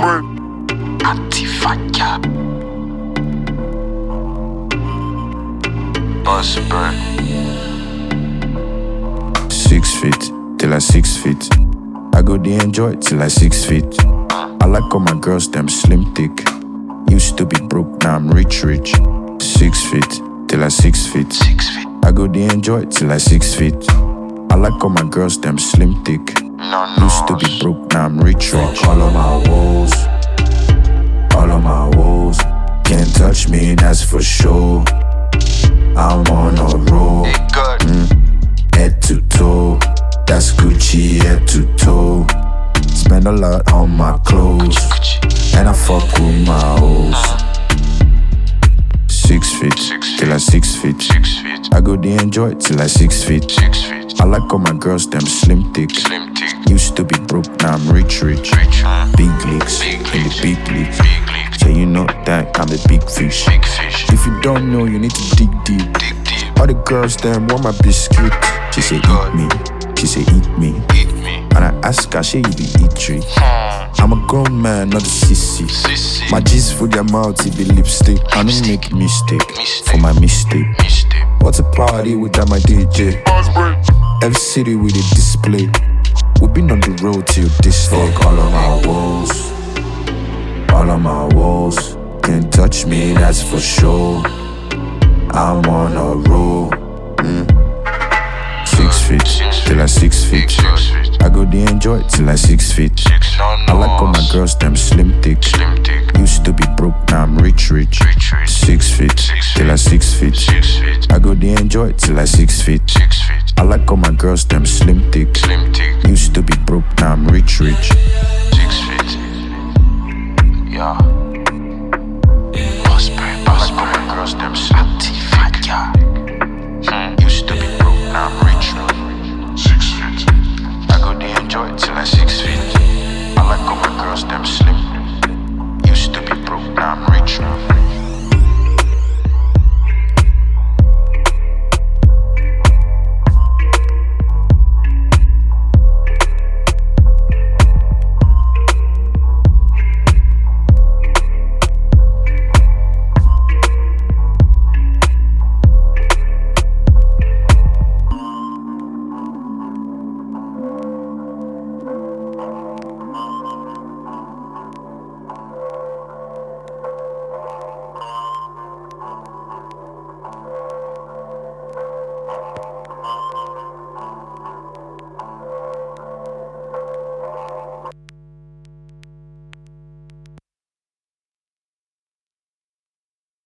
Antifaka. Boss, bro. 6 feet till I 6 feet. I go dey enjoy till I 6 feet. I like all my girls, them slim thick. Used to be broke, now I'm rich. 6 feet till I 6 feet. 6 feet. I go dey enjoy till I 6 feet. I like all my girls, them slim thick. No. Used to be broke, now I'm rich. Fuck all of my woes. All of my woes. Can't touch me, that's for sure. I'm on a roll. Hey, good. Head to toe. That's Gucci head to toe. Spend a lot on my clothes. And I fuck with my hoes. 6 feet till I 6 feet. 6 feet. I go dey enjoy till I 6 feet. 6 feet. I like all my girls, them slim thick. Slim thick. Used to be broke, now I'm rich. Rich. Big leagues, Big in leagues. the big leagues. Big leagues. So you know that I'm a big fish. Big fish. If you don't know, you need to dig deep. Dig deep. All the girls, them want my biscuit. She say eat me. She say eat me. Eat me. And I ask her, she you be eatery. I'm a grown man, not a sissy. Sissy. My G's for their mouth, it be lipstick. I don't make mistake for my mistake. Mistake. What's a party without my DJ? Every city with a display. We've been on the road till this day. Fuck all of my woes. All of my woes. Can't touch me, that's for sure. I'm on a roll. 6 feet till I 6 feet. 6 feet. I go dey enjoy till I 6 feet. I like all my girls, them slim thick. Slim thick. Used to be broke, now I'm rich. 6 feet till I 6 feet. 6 feet. I go dey enjoy till I 6 feet. 6 feet. I like all my girls, them slim thick. Slim thick. Used to be broke, now I'm rich.